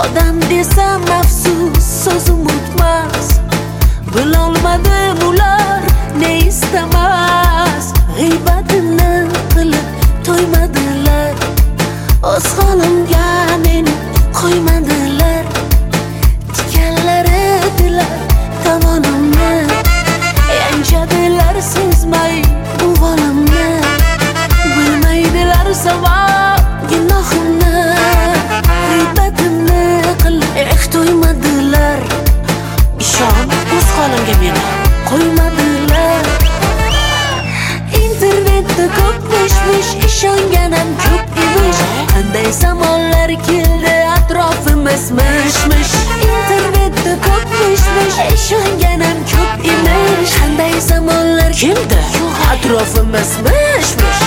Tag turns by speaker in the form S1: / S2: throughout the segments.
S1: Odam desam afsus, so'zim o'tmas. Bilolmadim ular ne istamas. G'iybatimni qilib to'ymadilar. O'z holimga meni qo'ymadilar. Tikanlar edilar tomonimni. Yanchadilar sezmay bu volimni. Bilmaydilar savob gunohimni. G'iybatimni qilib to'ymadilar. Ishon o'z holimga meni qo'ymadilar. Internetda ko'p mish-mish, ishonganim ko'p emish. Qanday zamonlar keldi atrofimiz mish-mish. Internetda ko'p mish-mish, ishonganim ko'p emish. Qanday zamonlar keldi atrofimiz mish-mish.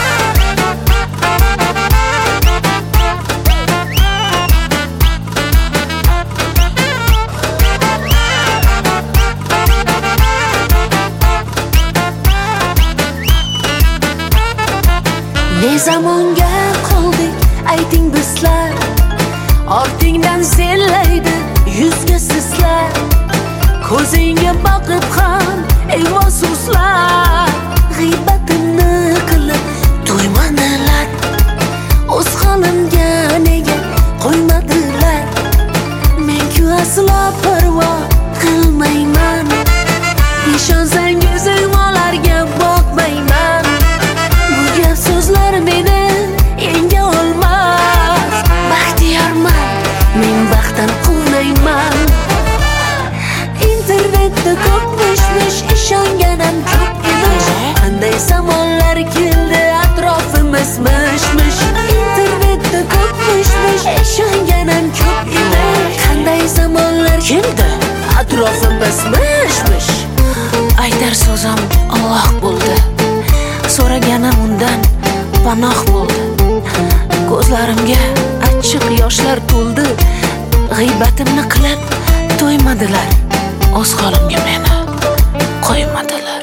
S1: Ne zamonga qoldik ayting bizlar. Ortingdan sellaydi yuzga sizlar. Ko'zingga boqib ham evosuzlar. G'iybatimni qilib to'ymadilar. O'z holimga nega qo'ymadilar. Men-ku aslo parvo qilmayman. Ishonsangiz ularga boqmayman. Bu gap so'zlar meni yenga olmas. Baxtiyorman, men baxtdan quvnayman. Internetda ko'p mish-mish, ishonganim ko'p emish. Qanday zamonlar keldi atrofimiz mish-mish. Internetda ko'p mish-mish, ishonganim ko'p emish. Qanday zamonlar keldi atrofimiz mish-mish. Aytar so'zim Alloh bo'ldi. So'raganim undan panoh bo'ldi. Ko'zlarimga achchiq yoshlar to'ldi. G'iybatimni qilib to'ymadilar. O'z holimga meni qo'ymadilar.